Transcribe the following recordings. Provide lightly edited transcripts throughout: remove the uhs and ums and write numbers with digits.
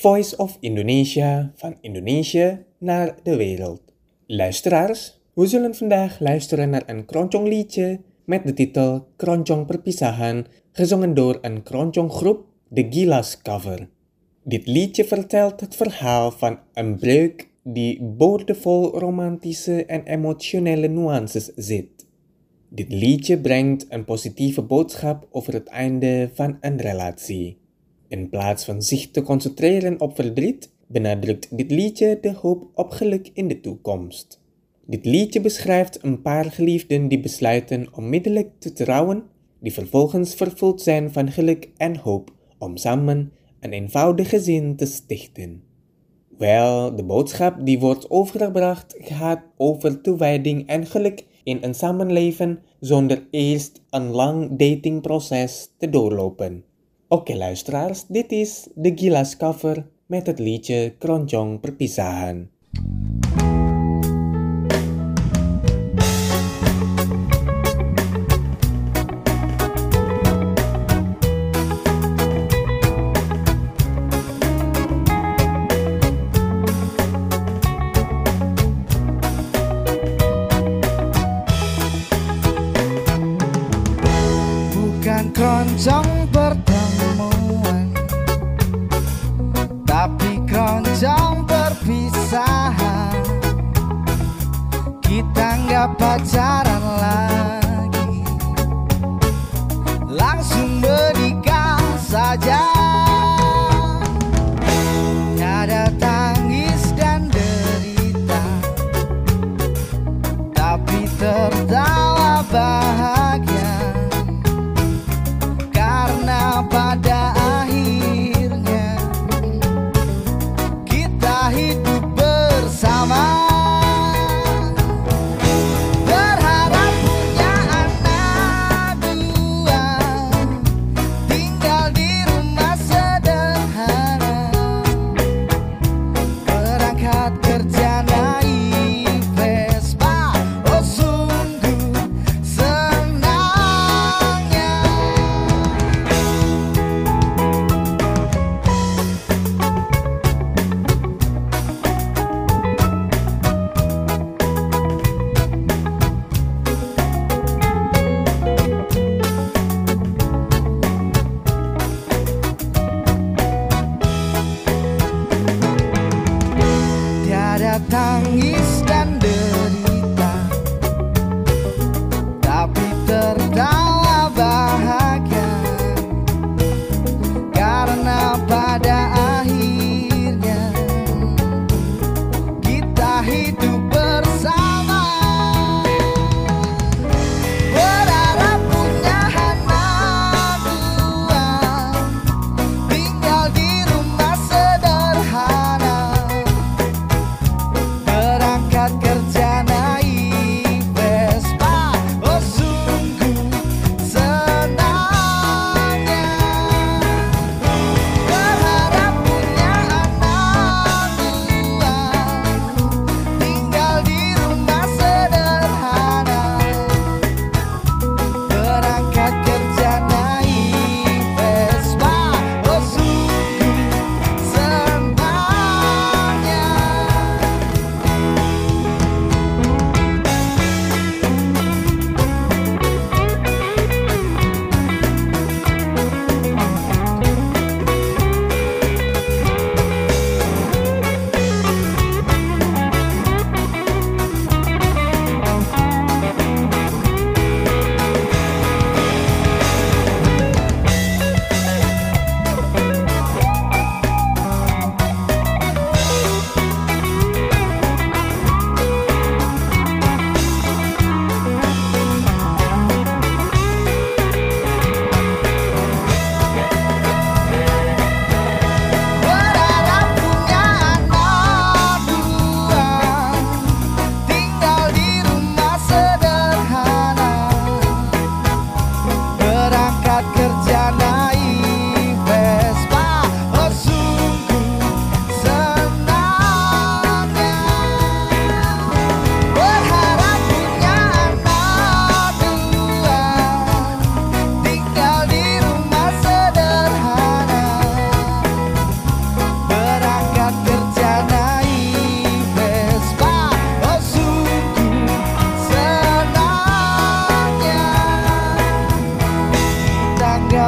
Voice of Indonesia van Indonesia naar de wereld. Luisteraars, we zullen vandaag luisteren naar een keroncong-liedje met de titel Keroncong Perpisahan, gezongen door een keronconggroep, de Gilas Cover. Dit liedje vertelt het verhaal van een breuk die boordevol romantische en emotionele nuances zit. Dit liedje brengt een positieve boodschap over het einde van een relatie. In plaats van zich te concentreren op verdriet, benadrukt dit liedje de hoop op geluk in de toekomst. Dit liedje beschrijft een paar geliefden die besluiten onmiddellijk te trouwen, die vervolgens vervuld zijn van geluk en hoop om samen een eenvoudig gezin te stichten. Wel, de boodschap die wordt overgebracht gaat over toewijding en geluk in een samenleven zonder eerst een lang datingproces te doorlopen. Oké luisteraars, dit is de Gilas Cover met het liedje Keroncong Perpisahan. Bukan keroncong pertemuan, tapi keroncong perpisahan. Kita nggak pacaran lagi, langsung menikah saja. Ada tangis dan derita, tapi tertawa bahagia. Karena pada akhirnya kita hidup bersama. Berharap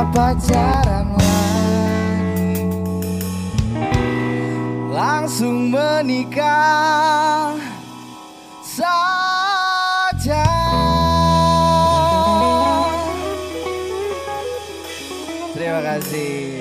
pacaran lagi, langsung menikah saja. Terima kasih.